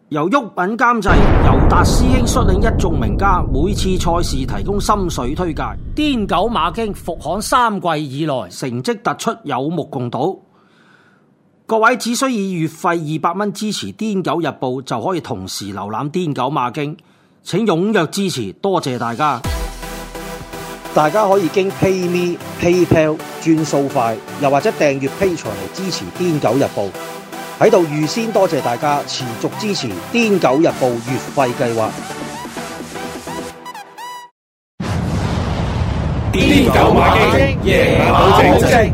由郁品監製，尤達師兄率領一眾名家，每次賽事提供心水推介。癲狗馬經復刊3季以來，成績突出，有目共睹。各位只需以月費200蚊支持《癲狗日報》，就可以同時瀏覽《癲狗馬經》。請踴躍支持，多謝大家！大家可以經 PayMe、PayPal 轉數快，又或者訂閱 Patreon嚟支持《癲狗日報》。喺度預先多謝大家持續支持《癲狗日報》月費計劃。 癲狗馬經，夜馬保證。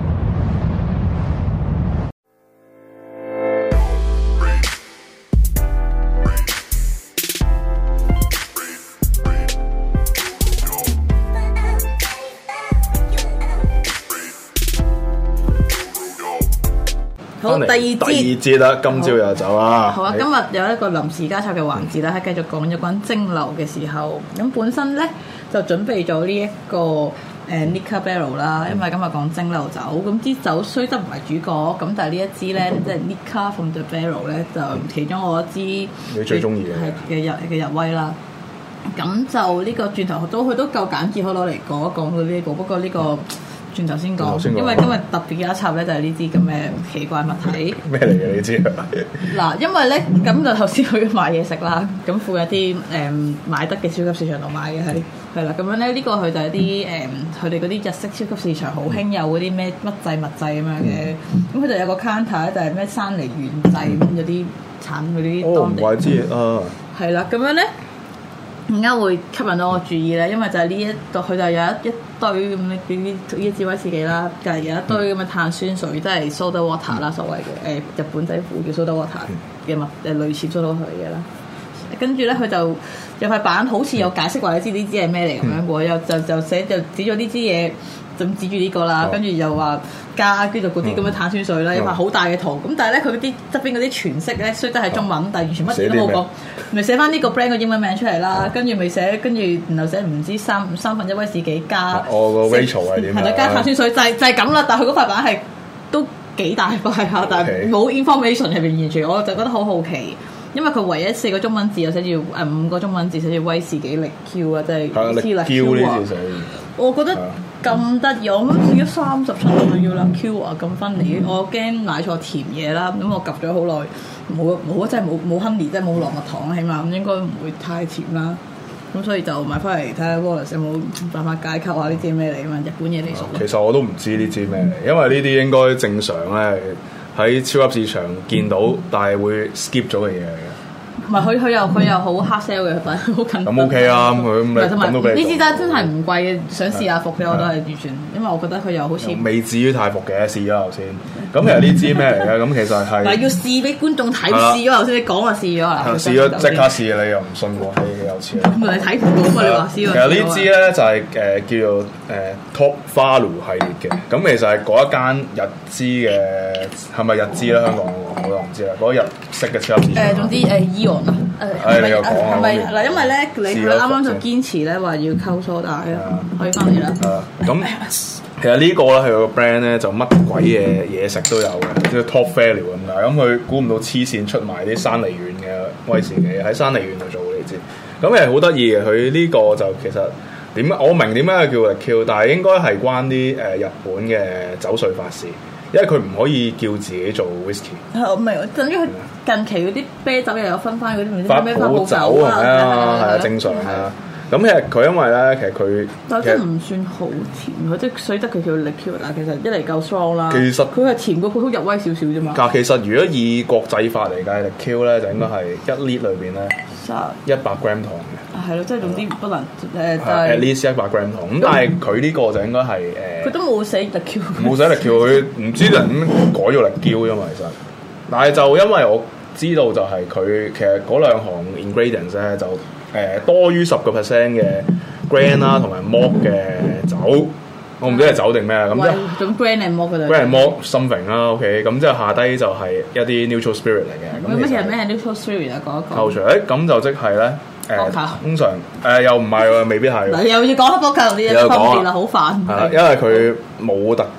好，第二節啦，今朝又走啦。 好啊，今日有一個臨時加插嘅環節啦，喺繼續講有關蒸餾嘅時候，咁本身咧就準備咗呢一個Nikka Barrel 啦，因為今日講蒸餾酒，咁支酒雖則唔係主角，咁但係呢一支咧即係 Nikka from the Barrel 咧，就其中我一支你最中意嘅日威啦。咁就呢個轉頭佢都夠簡潔，可攞嚟講一講到呢個，不過呢個。轉頭先講，因為今日特別嘅一輯咧，就係呢啲咁嘅奇怪物體。咩嚟嘅你知？嗱，因為咧咁就頭先去買嘢食啦，咁附近啲買得嘅超級市場度買嘅係啦，咁樣咧呢個佢就係啲佢哋嗰啲日式超級市場好興有嗰啲咩乜製物製咁樣嘅，咁佢就有個 counter 咧就係咩山梨原製咁有啲產嗰啲當地。唔怪之啊！係啦，咁樣咧。點解會吸引到我注意咧？因為就係呢一度，佢就有一堆咁嘅呢支威士忌啦，隔離有一堆咁嘅碳酸水，即係 soda water 啦，所謂嘅日本仔叫 soda water 嘅物類似 soda water 嘅嘢啦。跟住咧，佢就有塊板，好似有解釋話你知呢支係咩嚟咁樣喎，又就寫就指咗呢支嘢，就指住呢個啦，跟住又話加跟住嗰啲咁嘅碳酸水啦，有塊好大嘅圖。咁但係咧，佢嗰啲側邊嗰啲全色咧，雖則係中文，但係完全乜嘢都冇講。咪寫翻呢個 brand 個英文名出嚟啦，跟住咪寫，跟住然後寫唔知三分一威士忌加我個 Rachel 係點？係啦，加碳酸水就係咁啦。但係佢嗰塊板係都幾大塊下，但係冇 information 係完全，我就覺得好好奇，因為佢唯一4個中文字又寫住5個中文字寫住威士忌力 Q 啊，即係 Q 力 Q 啊。我覺得咁得意，我諗自己37度要啦 Q 啊咁分離，我驚買錯甜嘢啦，咁我及咗好耐。冇真係冇 honey， 即係冇落蜜糖，起碼咁應該唔會太甜啦。咁所以就買翻嚟睇下 Wallace 有冇辦法解構下呢支咩嚟啊嘛？日本嘢你熟。 其實我都唔知呢支咩嚟，因為呢啲應該正常咧喺超級市場見到，但係會 skip 咗嘅嘢嚟嘅。 唔係佢又好 hard sell 嘅，但係好近。咁 OK 啊，咁都俾你。 呢支真係唔貴嘅，想試下服嘅我都係完全，因為我覺得佢又好似未至於太服嘅，試咗頭先。咁其實呢支咩嚟嘅？咁其實係嗱要試俾觀眾睇，試咗頭先你講話試咗啦。 試咗即刻試，你又唔信喎？你有錢。 咁你睇唔到嘛？你話試。 其實呢支咧就係叫做Top Falu 系列嘅。咁其實係嗰一間日資嘅，係咪日資咧？香港我唔知啦。嗰日式嘅超級市場。總之Eon 啊。你又講啊？ 係咪嗱？因為咧你啱啱就堅持咧話要溝蘇打嘅，可以翻嚟啦。 咁。其實呢個咧，佢個 brand 咧就乜鬼嘢食都有嘅，即係 Top Value 咁啦。咁佢估唔到黐線出埋啲山梨縣嘅威士忌喺山梨縣度做，你知。咁其實好得意嘅，佢呢個就其實點解我明點解佢叫力 Q， 但係應該係關啲日本嘅酒稅法事，因為佢唔可以叫自己做 whisky。 我明，等於佢近期嗰啲啤酒又有分翻嗰啲咩法寶酒啊，係啊，正常啊。咁其實佢因為咧，其實佢但係唔算好甜，即係所以得佢叫力 Q 啦。其實一嚟夠 strong 啦， 其實佢係甜過普通日威少少啫嘛。 但其實如果以國際法嚟計，力 Q 咧就應該係1 lit 裏邊咧100 gram 糖嘅。係咯， 即係總之不能 at least 100 gram 糖。咁但係佢呢個就應該係佢都冇寫力 Q， 冇寫力 Q， 佢唔知人點改咗力 Q 啫嘛。其實，但係就因為我知道就係佢其實嗰2行 ingredients 咧就。多於10% 嘅 grain 啦，同埋 malt 嘅酒，我唔知係酒定咩咁即係。咁 grain and malt 嘅 grain and malt something 啦，OK， 咁即係下低就係一啲 neutral spirit 嚟嘅。 咁其實咩係 neutral spirit 啊？講一講。 後隨咁就即係咧通常又唔係喎，未必係。 又要講黑波球啲嘢，分別啦，好煩。 因為佢冇特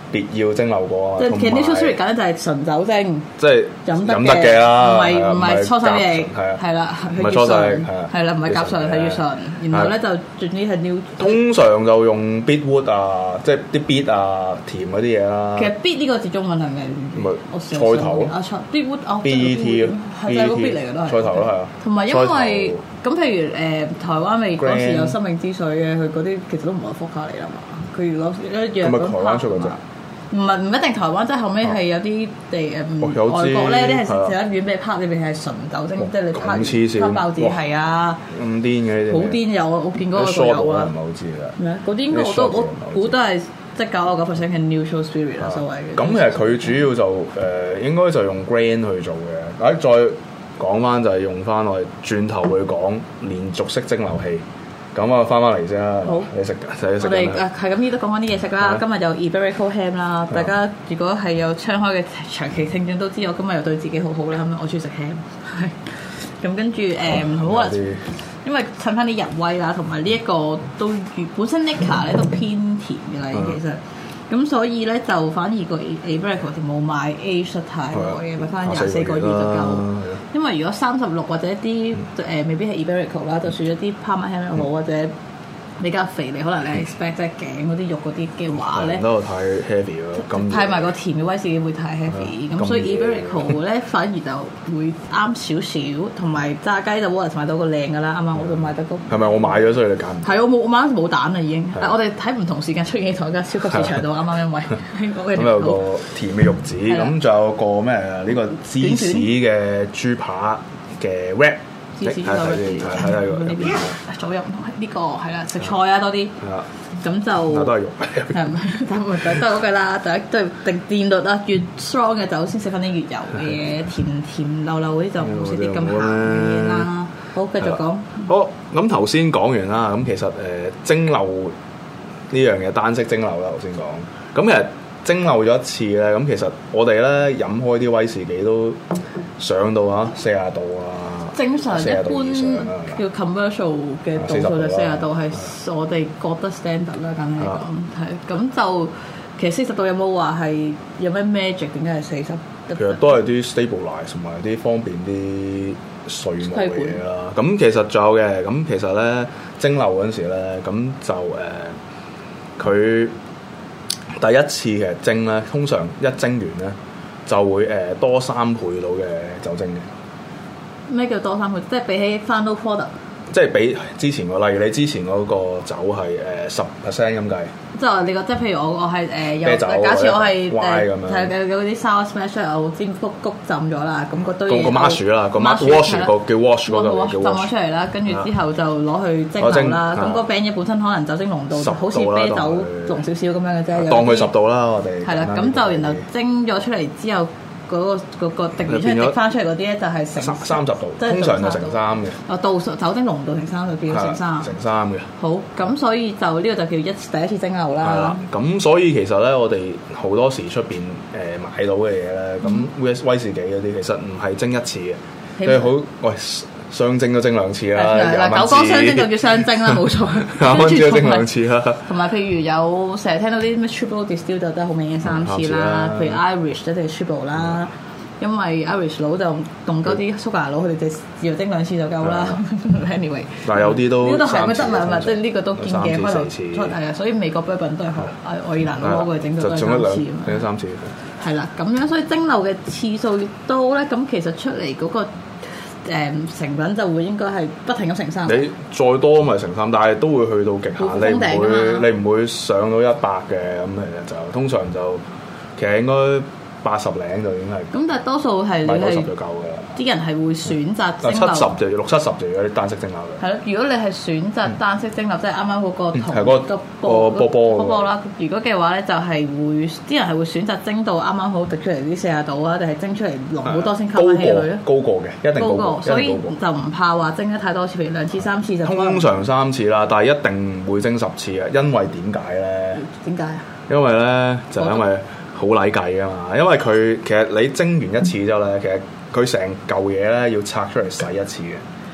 別要蒸餾過啊。 即係其實 natural spirit 簡單就係純酒精， 即係飲得嘅啦， 唔係搓手液， 係啦， 唔係搓手液， 係啦，唔係甲醇，係乙醇。然後咧就總之係 new。 通常就用 beetwood 啊，即係啲 beet 啊，甜嗰啲嘢啦。 其實 beet 呢個字中文係咩？ 菜頭啊，beetwood 啊 ，BET 係個 beet 嚟嘅都係。 菜頭咯，係啊。 同埋因為咁，譬如台灣咪嗰時有生命之水嘅，佢嗰啲其實都唔係福卡嚟啦嘛。佢攞一樣係咪台灣出嗰隻？ 唔一定台灣，即係後尾係有啲外國咧，啲係食得軟俾你拍，裏邊係純酒精，即係你拍爆紙係啊， 咁癲嘅， 好癲有啊！我見嗰個有啊， 唔係好知㗎。 咩？嗰啲應該我估都係即係99%嘅 neutral spirit 啦，所謂嘅。 咁其實佢主要就應該就用 grain 去做嘅。再講翻就係用翻我哋轉頭去講連續式蒸餾器。咁啊，翻嚟先啦。 好， 你食我哋係咁呢都講翻啲嘢食啦。今日有 Iberico ham 啦，大家如果係有窗開嘅長期聽眾都知，我今日又對自己好好啦。咁我中意食 ham，係咁跟住好啊，因為襯翻啲日威啦，同埋呢一個都本身 Nika 咧都偏甜嘅啦，其實。咁所以咧就反而個 Iberico 就冇買 age 太耐嘅，買翻24個月就夠。因為如果36或者啲未必係 Iberico 啦，就算一啲 Parma ham 又好或者比較肥，你可能你係 expect 即係頸嗰啲肉嗰啲嘅話咧， 都太 heavy 咯。咁太埋個甜嘅威士忌會太 heavy，咁所以 Iberico 咧反而就會啱少少，同埋炸雞就 Wallace 買到個靚㗎啦，啱啱我都買得到。 係咪我買咗所以你揀？ 係我買冇蛋啦已經。我哋喺唔同時間出現喺同一間超級市場度，啱啱因為咁有個甜嘅肉子，咁仲有個咩呢個芝士嘅豬扒嘅 wrap。 芝士睇左入呢個係啦，食菜啊多啲，咁就都係肉， 係咪？都係嗰句啦，第一都係定電率啦，越 strong 嘅酒先食翻啲越油嘅嘢，甜溜溜嗰啲就唔好食啲咁鹹嘅嘢啦。好，繼續講。 好，咁頭先講完啦，咁其實蒸餾呢樣嘢單式蒸餾啦，頭先講。咁其實蒸餾咗一次咧，咁其實我哋咧飲開啲威士忌都上到40度啊。 正常一般叫 commercial 嘅度數就40度係我哋覺得 standard 啦，簡單嚟講係咁就其實40度有冇話係有咩 magic？點解係40？ 其實都係啲 stabilize 同埋啲方便啲稅務嘅嘢啦。咁其實仲有嘅，咁其實咧蒸餾嗰陣時咧，咁就佢第一次嘅蒸咧，通常一蒸完咧就會多3倍到嘅酒精嘅。 咩叫多3倍？即係比起 final product， 即係比之前個，例如你之前嗰個酒係10% 咁計。 即係話你個，即係譬如我係有，假設我係有嗰啲 sour smash 我煎谷浸咗啦，咁嗰堆嘢個 mash 啦，個 wash 叫 wash 嗰度浸咗出嚟啦，跟住之後就攞去蒸餾啦。咁個餅嘢本身可能酒精濃度好似啤酒濃少少咁樣嘅啫， 當佢10度啦，我哋係啦。咁就然後蒸咗出嚟之後。嗰個滴完出嚟滴翻出嚟嗰啲咧就係成 30度，通常就乘3嘅。 度數酒精濃度乘3就變成3。 乘3嘅。 好，咁所以就呢個就叫第一次蒸餾啦。 係啦，咁所以其實咧，我哋好多時出邊買到嘅嘢咧，咁威士忌嗰啲其實唔係蒸一次嘅，即係好喂。雙蒸都蒸2次啦， 嗱九江雙蒸就叫雙蒸啦，冇錯。 20蚊紙都蒸2次啦。同埋譬如有成日聽到啲咩 triple distill 就得好明顯3次啦，譬如 Irish 一定係 triple 啦，因為 Irish 佬就凍鳩啲蘇格蘭佬，佢哋就要蒸2次就夠啦。Anyway， 但係有啲都係咪得咪？即係呢個都見嘅，開頭次係啊，所以美國 bourbon 都係學愛爾蘭佬嗰個整到都係3次。 整咗3次。 係啦，咁樣所以蒸餾嘅次數多咧，咁其實出嚟嗰個。成品就會應該係不停咁乘3。 你再多咪乘3，但係都會去到極限，你唔會上到100嘅咁，其實就通常就其實應該80零就已經係。咁但係多數係你係 90就夠㗎啦。 啲人係會選擇蒸餾 70就要60-70就要啲單式蒸餾嘅。 係咯，如果你係選擇單式蒸餾，即係啱啱嗰個同個波啦。如果嘅話咧，就係會啲人係會選擇蒸到啱啱好滴出嚟啲40度啊，定係蒸出嚟濃好多先吸翻起佢咧？ 高過嘅，一定高過。 所以就唔怕話蒸得太多次，譬如2次3次就。 通常3次啦，但係一定唔會蒸10次嘅，因為點解咧？ 點解啊？ 因為咧就因為好禮計啊嘛，因為佢其實你蒸完一次之後咧，其實佢成嚿嘢咧要拆出嚟洗一次嘅。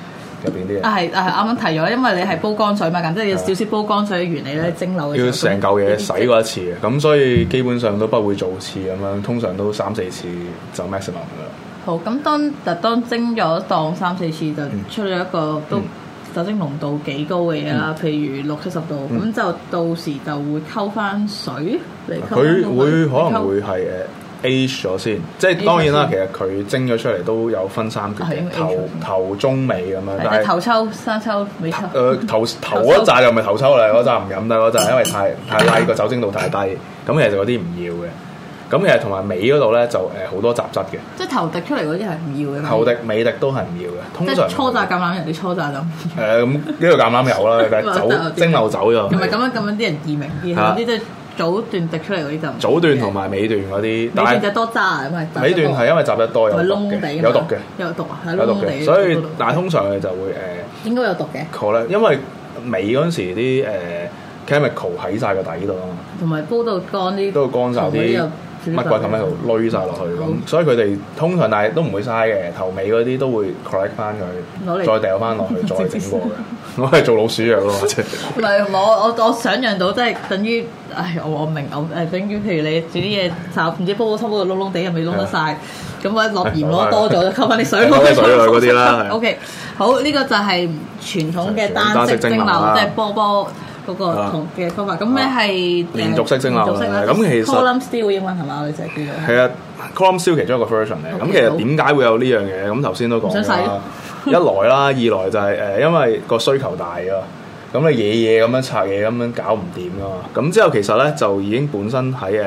入邊啲嘢。 係啱啱提咗，因為你係煲乾水嘛，咁即係要少少煲乾水嘅原理咧，蒸餾嘅時候要成嚿嘢洗過一次嘅，咁所以基本上都不會做次咁樣，通常都3-4次就 maximum 噶啦。 好，咁當蒸咗當3-4次就出咗一個都酒精濃度幾高嘅嘢啦，譬如60-70度，咁就到時就會溝翻水嚟溝。 佢會可能會係age 咗先，即係當然啦。其實佢蒸咗出嚟都有分3級嘅，頭中尾咁樣。但係頭抽、生抽、尾抽。 頭嗰扎又唔係頭抽嚟，嗰扎唔飲得，嗰扎因為太低個酒精度太低，咁其實嗰啲唔要嘅。咁其實同埋尾嗰度咧就好多雜質嘅。即係頭滴出嚟嗰啲係唔要嘅。 頭滴尾滴都係唔要嘅。通常初榨橄欖，人哋初榨就咁呢個橄欖有啦，但係蒸餾酒就唔係咁樣啲人易明啲，嗰啲即係早段滴出嚟嗰啲就早段同埋尾段嗰啲， 尾段就多渣啊，因為尾段係因為雜得多有毒嘅，有毒嘅， 有毒啊， 有毒嘅，所以但係通常佢就會應該有毒嘅。 好咧，因為尾嗰陣時啲chemical 喺晒個底度啊嘛， 同埋煲到乾啲， 都乾晒啲乜鬼咁喺度濾晒落去咁，所以佢哋通常但係都唔會嘥嘅，頭尾嗰啲都會 correct 翻佢，再掉翻落去，再整過嘅。我係做老鼠藥咯，或者唔係我想像到即係等於，我明等於譬如你煮啲嘢炒唔知煲到差唔多窿窿地，又未窿得晒，咁我落鹽攞多咗就溝翻啲水落去嗰啲啦。 OK， 好，呢個就係傳統嘅單式蒸餾，即係波嗰個同嘅方法。咁咩係連續式蒸餾啦？咁其實 column still 英文係嘛？我哋成日叫做係啊 column still 其中一個 version 嚟。咁其實點解會有呢樣嘢？咁頭先都講啦。一來啦，二來就係因為個需求大啊，咁你嘢咁樣拆嘢咁樣搞唔掂噶嘛。咁之後其實咧就已經本身喺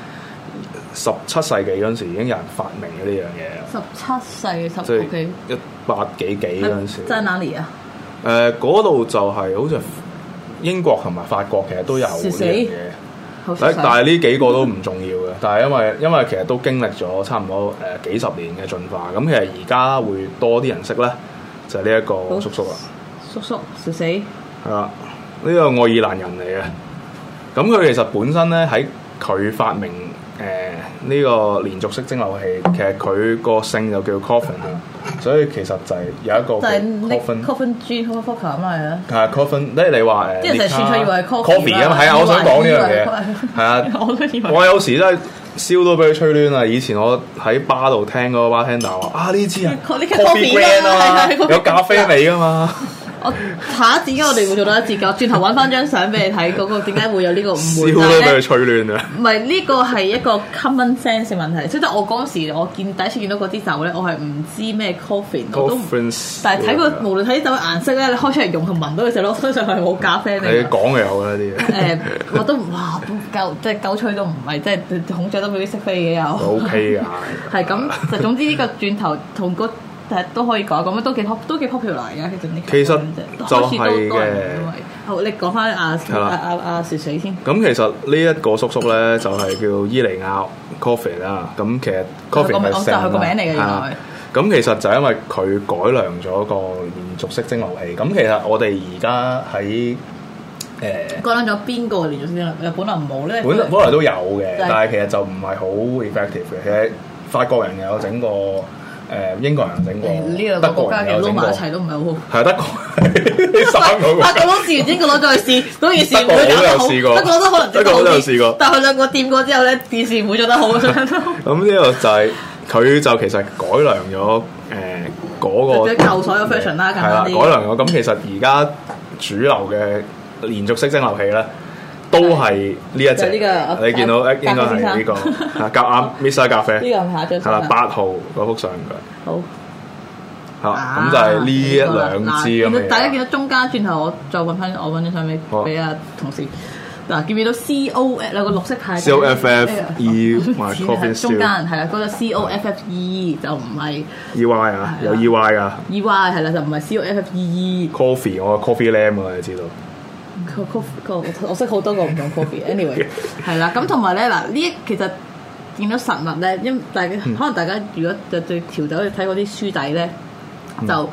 17世紀嗰陣時已經有人發明咗呢樣嘢。 17世紀即係18幾嗰陣時。 在哪裡啊？ 嗰度就係好似英國同埋法國其實都有呢樣嘢。但係呢幾個都唔重要嘅，但係因為其實都經歷咗差唔多幾十年嘅進化，咁其實而家會多啲人識咧，就係呢一個叔叔啦。 叔叔小死係啦，呢個愛爾蘭人嚟嘅。咁佢其實本身咧喺佢發明呢個連續式蒸餾器，其實佢個姓就叫 Coffin 啊，所以其實就係有一個 Coffin G Coffin 咁嚟啊。 係 Coffin，即係你話啲人就串錯以為係 coffee 啊嘛，係啊，我想講呢樣嘢係啊，我有時真係燒都俾佢吹攣啊！以前我喺巴度聽嗰個 bartender 話呢支啊 coffee brand 啊，有咖啡味噶嘛。 我下一節應該我哋會做到一節㗎，轉頭揾翻張相俾你睇，嗰個點解會有呢個誤會？ 燒都俾佢吹亂啊！ 唔係呢個係一個 common sense 嘅問題，即係我嗰時我第一次見到嗰支酒咧，我係唔知咩 coffee， 我都但係睇個無論睇啲酒嘅顏色咧，你開出嚟用同聞到嘅時候，我相信係冇咖啡味。 你講嘅有啦啲嘢。 我都哇夠即係鳩吹都唔係，即係孔雀都未必識飛嘅有。 OK 㗎。係咁，就總之呢個轉頭同個。都可以講咁樣都幾 popular 嘅， 其實就係嘅。 好，你講翻阿雪水先。 咁其實呢一個叔叔咧就係叫伊利亞 Coffey 啦。咁其實 Coffey 係姓啦。就係個名嚟嘅原來。咁其實就因為佢改良咗個連續式蒸餾器。咁其實我哋而家喺改良咗邊個連續式蒸餾器？本來冇咧。 本來都有嘅，但係其實就唔係好 effective 嘅。其實法國人有整過。英國人整過， 德國人有整過，撈埋一齊都唔係好好。 係德國呢三個。法國佬試完英國佬再試，都件事唔會做得好。德國佬都可能德國佬都有試過， 但係佢兩個掂過之後咧，件事唔會做得好。咁呢個就係佢就其實改良咗嗰個舊所有 version 啦， 係啦，改良咗。咁其實而家主流嘅連續式蒸餾器咧。都係呢一隻，你見到應該係呢個夾 Mr 咖啡， 呢個下張係啦，8號嗰幅相嘅。好，咁就係呢一兩支咁嘅。 大家見到中間轉頭，我再揾張相俾阿同事。嗱，見唔見到 CO 有個綠色牌 ？COFFE 埋 Coffee 中間係啦，嗰個 COFFE 就唔係 EY 啊，有 EY 噶。 EY 係啦，就唔係 COFFE。 Coffee 我 Coffee Lamb 啊，你知道。 我識好多個唔同 coffee，anyway 係啦，咁同埋咧嗱，呢其實見到實物咧，因為可能大家如果就對調酒去睇嗰啲書底咧，就好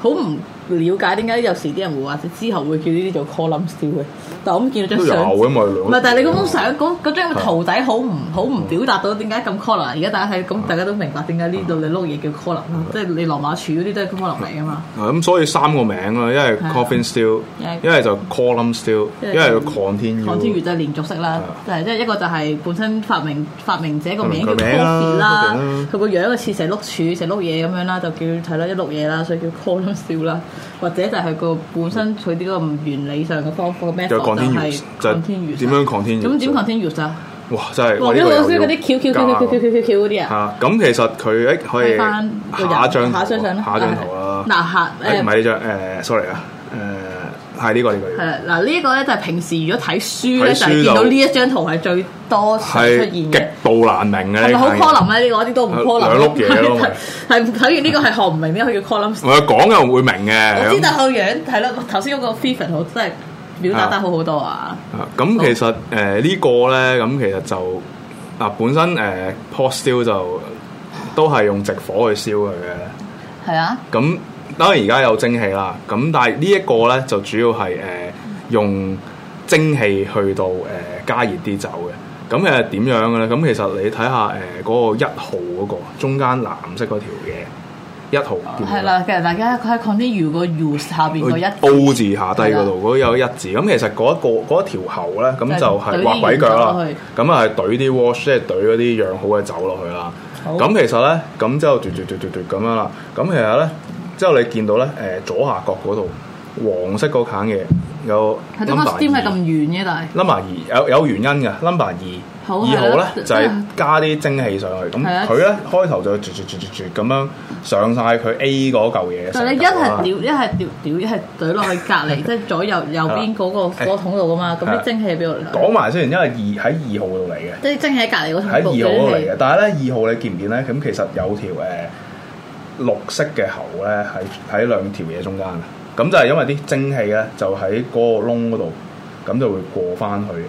好唔了解點解有時啲人會或者之後會叫呢啲做 column steel 嘅，但我咁見到張相，唔係，但係你嗰張相嗰張圖底好唔表達到點解咁 column。而家大家睇咁，大家都明白點解呢度你碌嘢叫 column 啦，即係你羅馬柱嗰啲都係 column 嚟㗎嘛。 咁所以3個名啦，一係 coffin steel， 一係就 column steel， 一係就 continue 就係連續式啦，即係一個就係本身發明者個名叫 coffin 啦，佢個樣似成碌柱成碌嘢咁樣啦，就叫係啦一碌嘢啦，所以叫 column steel 啦。或者就係個本身佢啲個唔原理上嘅方法咩？就係 continue 點樣 continue？ 咁點 continue 啊？ 哇！真係我呢個嗰啲翹嗰啲啊！ 咁其實佢可以翻下一張相啦， 下一張圖啦。 嗱唔係呢張sorry 啊係呢個。係啦，嗱呢個咧就係平時如果睇書咧，就係見到呢一張圖係最多出現嘅， 極度難明嘅。 係咪好 column 咧？呢個啲都唔 column。 兩碌嘢咯， 係睇完呢個係學唔明點解佢叫 column。 我講又會明嘅。 我知道個樣係咯，頭先嗰個 Vivian 好真係表達得好多啊。 咁其實呢個咧，咁其實就本身pot steel 就都係用直火去燒佢嘅。係啊。咁當然而家有蒸汽啦，咁但係呢一個咧就主要係用蒸汽去到加熱啲酒嘅。咁點樣嘅咧？咁其實你睇下嗰個1號嗰個中間藍色嗰條嘢，1號係啦。其實大家佢喺 continue 個 U 下邊個一 O 字下低嗰度嗰有一字。咁其實嗰一條喉咧，咁就係畫鬼腳啦。咁啊係懟啲 wash， 即係懟嗰啲釀好嘅酒落去啦。咁其實咧，咁之後嘟咁樣啦。咁其實咧。之後你見到咧，左下角嗰度黃色嗰坑嘢有 number 2。點解咁圓嘅？但係 number 2有原因嘅 number 2。2號咧就係加啲蒸汽上去，咁佢咧開頭就啜咁樣上晒佢 A 嗰嚿嘢。但係你一係吊，一係懟落去隔離，即係左右邊嗰個桶度噶嘛。咁啲蒸氣喺邊度嚟？講埋先，因為喺2號度嚟嘅。即係蒸氣喺隔離嗰桶。喺2號度嚟嘅，但係咧2號你見唔見咧？咁其實有條綠色嘅喉咧喺兩條嘢中間嘅，咁就係因為啲蒸氣咧就喺嗰個窿嗰度，咁就會過翻去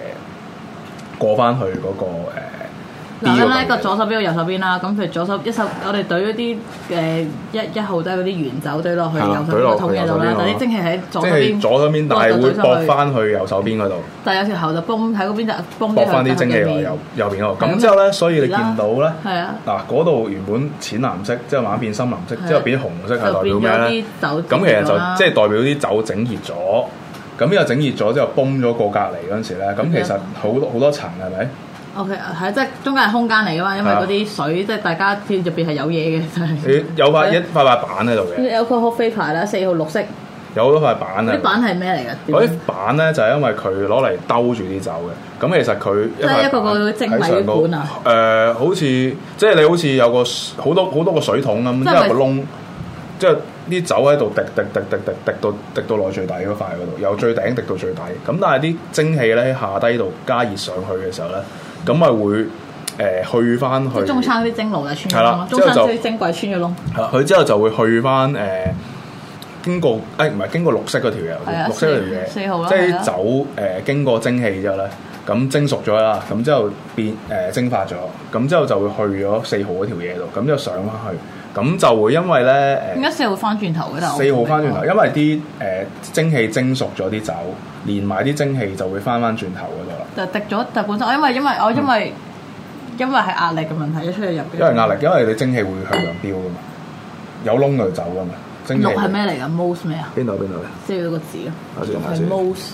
嗰個嗱咧個左手邊個右手邊啦，咁譬如左手我哋懟嗰啲一號都係嗰啲原酒懟落去右手邊個桶嘢度啦，但係啲蒸氣喺左手邊，但係會駁翻去右手邊嗰度。但係有條喉就泵喺嗰邊就駁翻啲蒸氣落右邊嗰度。咁之後咧，所以你見到咧，嗱嗰度原本淺藍色，之後慢慢變深藍色，之後變紅色係代表咩咧？咁其實就即係代表啲酒整熱咗。咁呢個整熱咗之後，泵咗過隔離嗰陣時咧，咁其實好多層係咪？O K， 係即係中間係空間嚟噶嘛，因為嗰啲水即係大家入邊係有嘢嘅，真係。有一塊板喺度嘅。有個好飛牌啦，4號綠色。有好多塊板啊！啲板係咩嚟㗎？嗰啲板咧就係因為佢攞嚟兜住啲酒嘅。咁其實佢即係一個蒸米管啊。好似即係你好似有個好多個水桶咁，之後個窿，即係啲酒喺度滴到落最底嗰塊嗰度，由最頂滴到最底。咁但係啲蒸氣咧喺下低度加熱上去嘅時候咧。咁咪會去翻去，中餐啲蒸爐就穿咗窿咯，中餐啲蒸櫃穿咗窿。係啦，佢之後就會去翻經過唔係經過綠色嗰條嘢，綠色嗰條嘢，4號啦，即係啲酒經過蒸汽之後咧，咁蒸熟咗啦，咁之後變蒸發咗，咁之後就會去咗4號嗰條嘢度，咁之後上翻去，咁就會因為咧點解4號翻轉頭嘅？4號翻轉頭，因為啲蒸氣蒸熟咗啲酒。連埋啲蒸氣就會翻轉頭嗰度啦。就滴咗，就本身因為係壓力嘅問題，一出去入邊。因為壓力，因為你蒸氣會向上飆噶嘛，有窿就走噶嘛。6係咩嚟㗎 ？Mousse 咩啊？邊度？即係嗰個字咯。係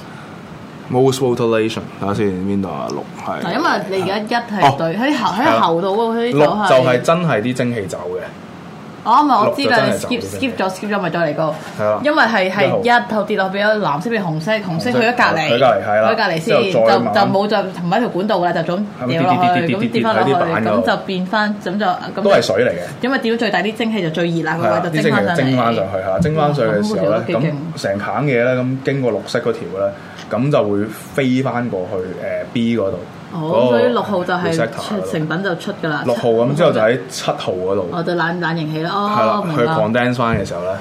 Mousse ventilation。睇下先，邊度啊？6係。嗱，因為你而家1係對喺喉度嗰啲6就係真係啲蒸氣走嘅。我知啦 ，skip 咗咪再嚟過。係啦，因為係1號跌落變咗藍色變紅色，紅色去咗隔離，去隔離先，就冇再同埋一條管道㗎啦，就咁掉落去，咁跌翻落去，咁就變翻，咁就都係水嚟嘅。因為跌到最大啲蒸氣就最熱啦，嗰位就蒸翻上嚟。蒸翻上去係蒸翻上去嘅時候咧，咁成棚嘢咧，咁經過綠色嗰條咧，咁就會飛翻過去B 嗰度。所以6號就係成品就出㗎啦。6號咁之後就喺7號嗰度。就冷凝器啦。係啦，去 condense 翻嘅時候咧，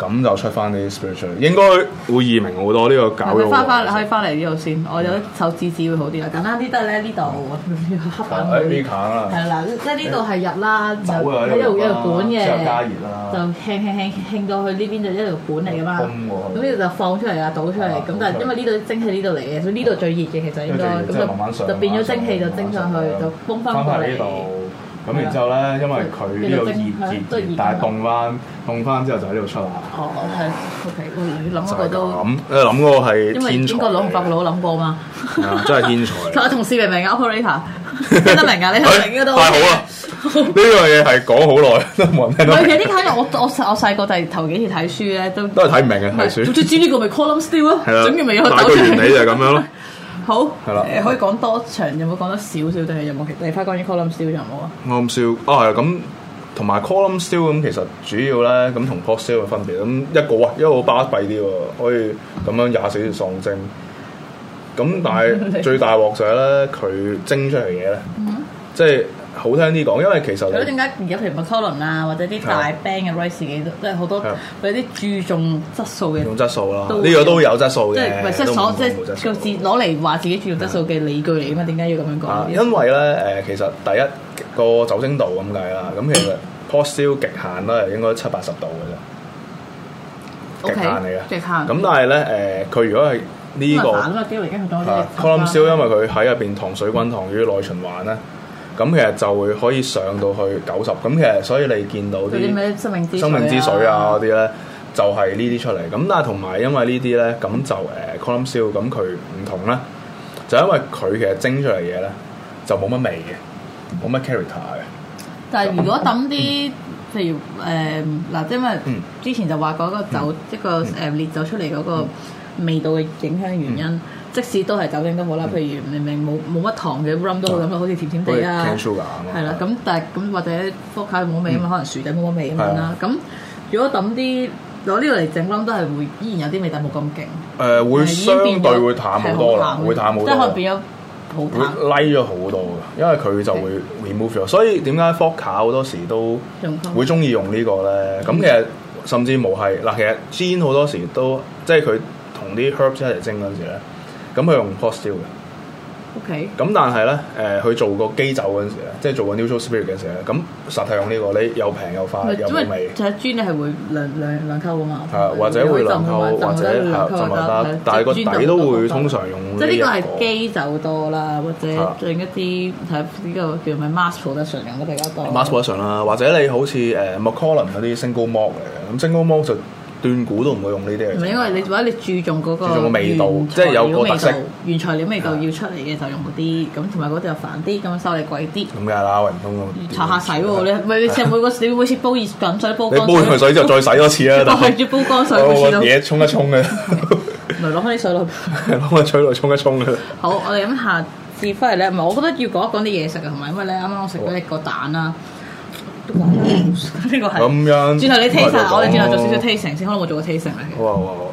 咁就出翻啲 spiritual， 應該會易明好多呢個搞咗。 可以翻嚟呢度先，我有啲手指指會好啲啦。簡單啲得咧，呢度黑板嗰啲係啦，即係呢度係入啦，就喺度一路管嘅， 加熱啦， 就輕到去呢邊就一路管嚟噶嘛。咁呢度就放出嚟啊，倒出嚟。咁但係因為呢度蒸氣呢度嚟嘅，所以呢度最熱嘅其實應該咁就變咗蒸氣就蒸上去，就崩翻過嚟。 咁然之後咧，因為佢呢度熱，但係凍翻之後就喺呢度出啦。 哦，係 OK，你諗嗰個都咁，諗嗰個係因為英國佬同法國佬諗過嘛。 真係天才。 我同事明唔明啊 ？Operator 聽得明啊？你聽明都太好啦！呢樣嘢係講好耐都冇人聽到。 其實呢個我細個就係頭幾次睇書咧，都係睇唔明嘅睇書。 總之呢個咪 column still 咯，總之咪有大個原理就係咁樣咯。 好， 係啦， 可以講多長，有冇講得少少定係有冇？你翻關於 column still 有冇啊 ？column still 係咁，同埋 column still 咁，其實主要咧咁同 pot still 嘅分別咁一個巴閉啲喎，可以咁樣24條喪蒸。咁但係最大鑊就係咧，佢蒸出嚟嘅嘢咧，即係好聽啲講，因為其實咁點解而家譬如 McCollum 啊，或者啲大 band 嘅 rice 嘅都係好多有啲注重質素嘅， 注重質素啦，呢個都有質素嘅， 即係個字攞嚟話自己注重質素嘅理據嚟㗎嘛？點解要咁樣講？ 因為咧其實第一個酒精度咁計啦，咁其實 pot still 極限都係應該70-80度嘅啫，極限嚟嘅。極限。咁但係咧佢如果係呢個 column still， 因為佢喺入邊糖水滾糖魚內循環咧。咁其實就會可以上到去90，咁其實所以你見到啲咩生命之水啊嗰啲咧，就係呢啲出嚟。咁但係同埋因為呢啲咧，咁就column still，咁佢唔同咧，就因為佢其實蒸出嚟嘢咧，就冇乜味嘅，冇乜 character 嘅。 但係如果抌啲，譬如嗱，因為之前就話嗰個酒一個烈酒出嚟嗰個味道嘅影響原因。即使都係酒精都好啦，譬如明明冇乜糖嘅 rum 都好咁咯，好似甜甜地啊，係啦，咁但係咁或者福卡冇味啊嘛，可能薯仔冇乜味咁樣啦。咁如果抌啲攞呢個嚟整 rum 都係會依然有啲味，但冇咁勁。會相對會淡好多啦，會淡好多， 即係可能變咗好淡， 會拉咗好多嘅，因為佢就會 remove 咗。所以點解福卡好多時都會中意用呢個咧？咁其實甚至無係嗱，其實 gin 好多時都即係佢同啲 herbs 一齊蒸嗰陣時咧。咁佢用 pot still 嘅，OK。咁但係咧，佢做個基酒嗰陣時咧，即係做個 neutral spirit 嘅時候咧，咁實係用呢個，你又平又快又冇味。就係磚你係會兩溝㗎嘛？係或者會兩溝，或者浸埋得，但係個底都會通常用。即係呢個係基酒多啦，或者另一啲係呢個叫咩 mass production 用得比較多。mass production 啦，或者你好似Macallan 嗰啲 single malt 嚟嘅，咁 single malt就。斷估都唔會用呢啲嘅，唔係因為你或者你注重嗰個味道，即係有個特色，原材料味道要出嚟嘅就用嗰啲，咁同埋嗰啲又煩啲，咁收你貴啲。咁梗係啦，唔通搽下洗喎？你咪你每次煲熱滾水煲乾水，你煲完水之後再洗多次啦。係要煲乾水，嘢沖一沖嘅，咪攞翻啲水落，攞個水落沖一沖嘅。好，我哋咁下次翻嚟咧，唔係我覺得要講一講啲嘢食啊，同埋因為咧啱啱我食咗一個蛋啦。呢個係咁樣，轉頭你 taste 我哋轉頭做少少 tasting 先，可能我做個 tasting 嚟嘅。好啊好啊。